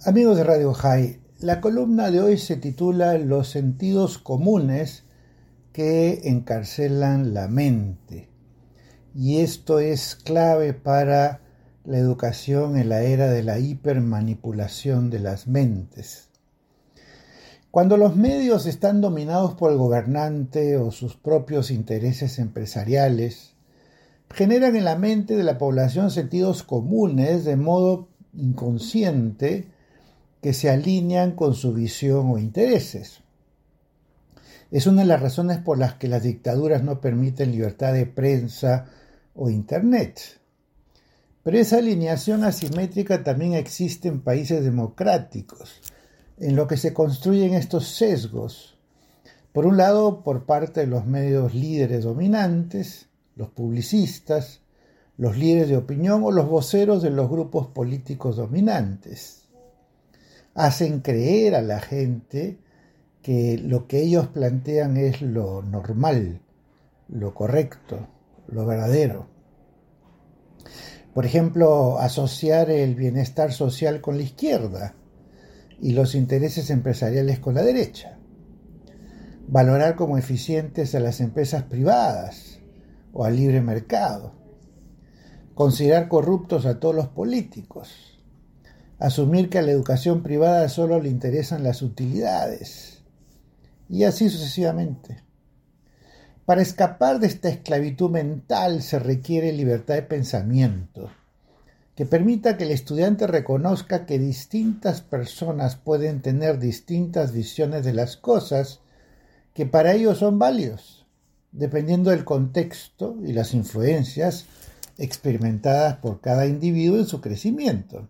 Amigos de Radio High, la columna de hoy se titula Los sentidos comunes que encarcelan la mente. Y esto es clave para la educación en la era de la hipermanipulación de las mentes. Cuando los medios están dominados por el gobernante o sus propios intereses empresariales, generan en la mente de la población sentidos comunes de modo inconsciente que se alinean con su visión o intereses. Es una de las razones por las que las dictaduras no permiten libertad de prensa o internet. Pero esa alineación asimétrica también existe en países democráticos, en lo que se construyen estos sesgos. Por un lado, por parte de los medios líderes dominantes, los publicistas, los líderes de opinión o los voceros de los grupos políticos dominantes. Hacen creer a la gente que lo que ellos plantean es lo normal, lo correcto, lo verdadero. Por ejemplo, asociar el bienestar social con la izquierda y los intereses empresariales con la derecha. Valorar como eficientes a las empresas privadas o al libre mercado. Considerar corruptos a todos los políticos. Asumir que a la educación privada solo le interesan las utilidades, y así sucesivamente. Para escapar de esta esclavitud mental se requiere libertad de pensamiento, que permita que el estudiante reconozca que distintas personas pueden tener distintas visiones de las cosas que para ellos son válidos, dependiendo del contexto y las influencias experimentadas por cada individuo en su crecimiento.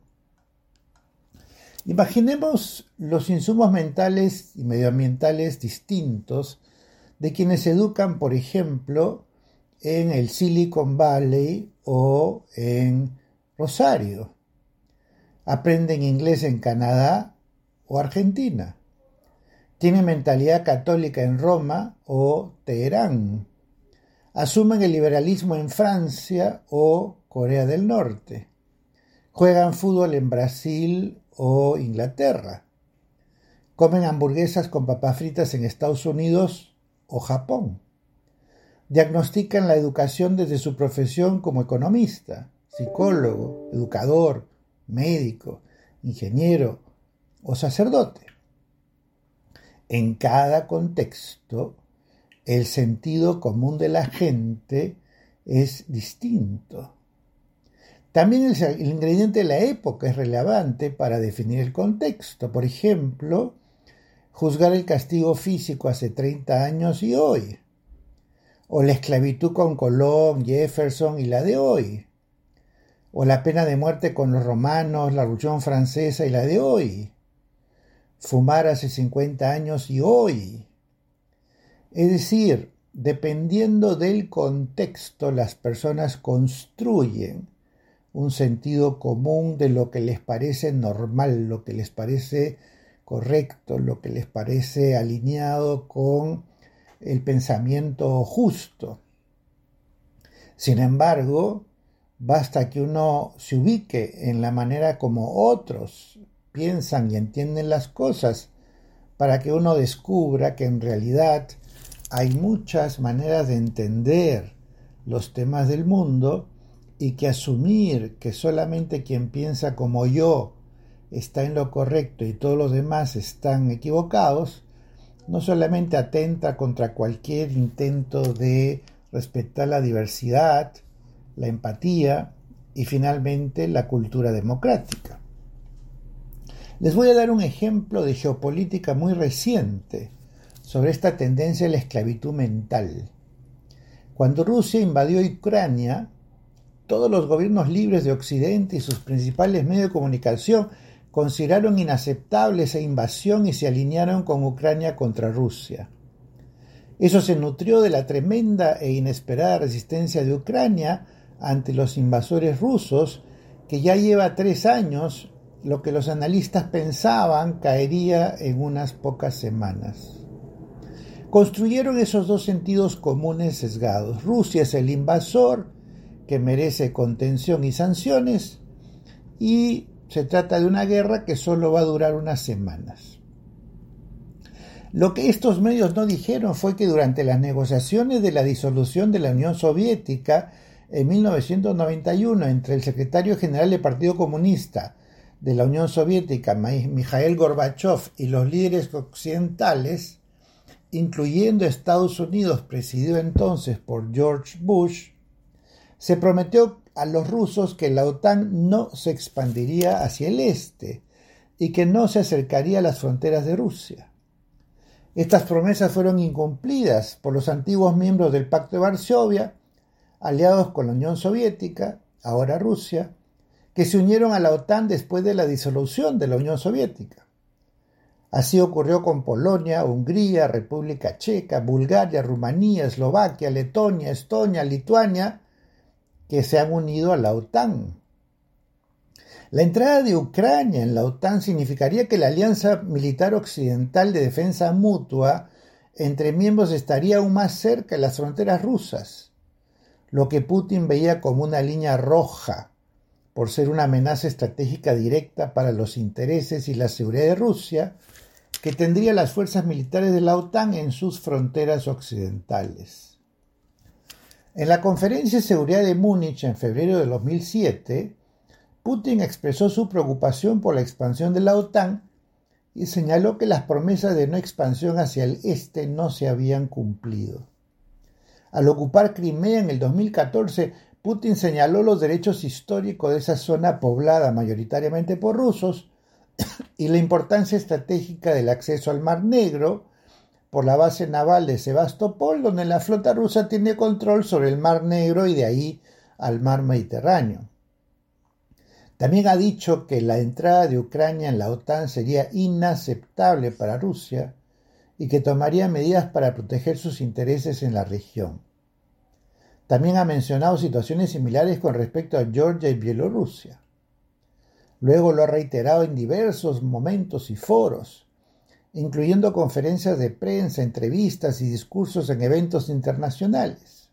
Imaginemos los insumos mentales y medioambientales distintos de quienes se educan, por ejemplo, en el Silicon Valley o en Rosario. Aprenden inglés en Canadá o Argentina. Tienen mentalidad católica en Roma o Teherán. Asumen el liberalismo en Francia o Corea del Norte. Juegan fútbol en Brasil o Inglaterra. Comen hamburguesas con papas fritas en Estados Unidos o Japón. Diagnostican la educación desde su profesión como economista, psicólogo, educador, médico, ingeniero o sacerdote. En cada contexto, el sentido común de la gente es distinto. También el ingrediente de la época es relevante para definir el contexto. Por ejemplo, juzgar el castigo físico hace 30 años y hoy. O la esclavitud con Colón, Jefferson y la de hoy. O la pena de muerte con los romanos, la Revolución Francesa y la de hoy. Fumar hace 50 años y hoy. Es decir, dependiendo del contexto, las personas construyen un sentido común de lo que les parece normal, lo que les parece correcto, lo que les parece alineado con el pensamiento justo. Sin embargo, basta que uno se ubique en la manera como otros piensan y entienden las cosas para que uno descubra que en realidad hay muchas maneras de entender los temas del mundo y que asumir que solamente quien piensa como yo está en lo correcto y todos los demás están equivocados, no solamente atenta contra cualquier intento de respetar la diversidad, la empatía y finalmente la cultura democrática. Les voy a dar un ejemplo de geopolítica muy reciente sobre esta tendencia a la esclavitud mental. Cuando Rusia invadió Ucrania, todos los gobiernos libres de Occidente y sus principales medios de comunicación consideraron inaceptable esa invasión y se alinearon con Ucrania contra Rusia. Eso se nutrió de la tremenda e inesperada resistencia de Ucrania ante los invasores rusos, que ya lleva 3 años, lo que los analistas pensaban caería en unas pocas semanas. Construyeron esos dos sentidos comunes sesgados. Rusia es el invasor que merece contención y sanciones, y se trata de una guerra que solo va a durar unas semanas. Lo que estos medios no dijeron fue que durante las negociaciones de la disolución de la Unión Soviética en 1991 entre el secretario general del Partido Comunista de la Unión Soviética, Mikhail Gorbachev, y los líderes occidentales, incluyendo Estados Unidos, presidido entonces por George Bush, se prometió a los rusos que la OTAN no se expandiría hacia el este y que no se acercaría a las fronteras de Rusia. Estas promesas fueron incumplidas por los antiguos miembros del Pacto de Varsovia, aliados con la Unión Soviética, ahora Rusia, que se unieron a la OTAN después de la disolución de la Unión Soviética. Así ocurrió con Polonia, Hungría, República Checa, Bulgaria, Rumanía, Eslovaquia, Letonia, Estonia, Lituania, que se han unido a la OTAN. La entrada de Ucrania en la OTAN significaría que la alianza militar occidental de defensa mutua entre miembros estaría aún más cerca de las fronteras rusas, lo que Putin veía como una línea roja, por ser una amenaza estratégica directa para los intereses y la seguridad de Rusia, que tendría las fuerzas militares de la OTAN en sus fronteras occidentales. En la Conferencia de Seguridad de Múnich en febrero de 2007, Putin expresó su preocupación por la expansión de la OTAN y señaló que las promesas de no expansión hacia el este no se habían cumplido. Al ocupar Crimea en el 2014, Putin señaló los derechos históricos de esa zona poblada mayoritariamente por rusos y la importancia estratégica del acceso al Mar Negro por la base naval de Sebastopol, donde la flota rusa tiene control sobre el Mar Negro y de ahí al Mar Mediterráneo. También ha dicho que la entrada de Ucrania en la OTAN sería inaceptable para Rusia y que tomaría medidas para proteger sus intereses en la región. También ha mencionado situaciones similares con respecto a Georgia y Bielorrusia. Luego lo ha reiterado en diversos momentos y foros, incluyendo conferencias de prensa, entrevistas y discursos en eventos internacionales.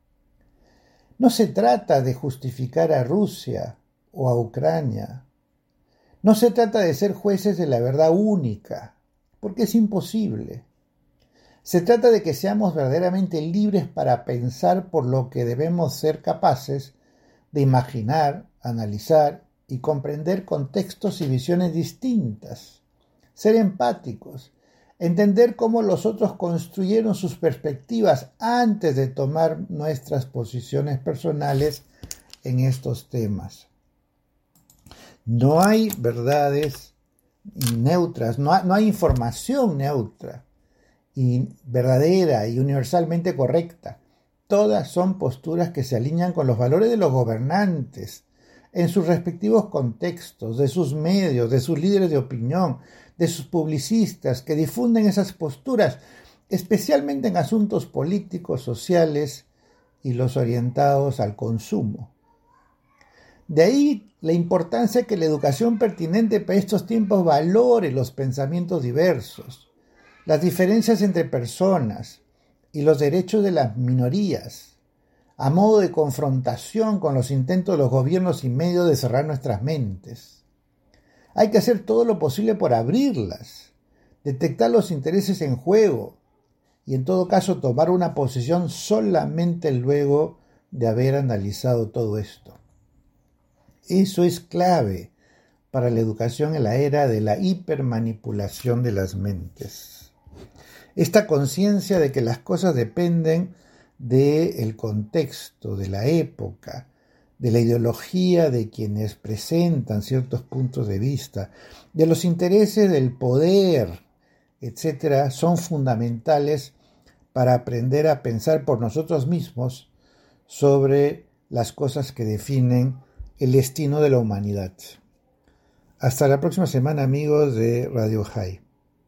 No se trata de justificar a Rusia o a Ucrania. No se trata de ser jueces de la verdad única, porque es imposible. Se trata de que seamos verdaderamente libres para pensar por lo que debemos ser capaces de imaginar, analizar y comprender contextos y visiones distintas, ser empáticos, entender cómo los otros construyeron sus perspectivas antes de tomar nuestras posiciones personales en estos temas. No hay verdades neutras, no hay información neutra y verdadera y universalmente correcta. Todas son posturas que se alinean con los valores de los gobernantes en sus respectivos contextos, de sus medios, de sus líderes de opinión, de sus publicistas que difunden esas posturas, especialmente en asuntos políticos, sociales y los orientados al consumo. De ahí la importancia que la educación pertinente para estos tiempos valore los pensamientos diversos, las diferencias entre personas y los derechos de las minorías, a modo de confrontación con los intentos de los gobiernos y medios de cerrar nuestras mentes. Hay que hacer todo lo posible por abrirlas, detectar los intereses en juego y en todo caso tomar una posición solamente luego de haber analizado todo esto. Eso es clave para la educación en la era de la hipermanipulación de las mentes. Esta conciencia de que las cosas dependen del contexto, de la época, de la ideología de quienes presentan ciertos puntos de vista, de los intereses del poder, etc., son fundamentales para aprender a pensar por nosotros mismos sobre las cosas que definen el destino de la humanidad. Hasta la próxima semana, amigos de Radio High.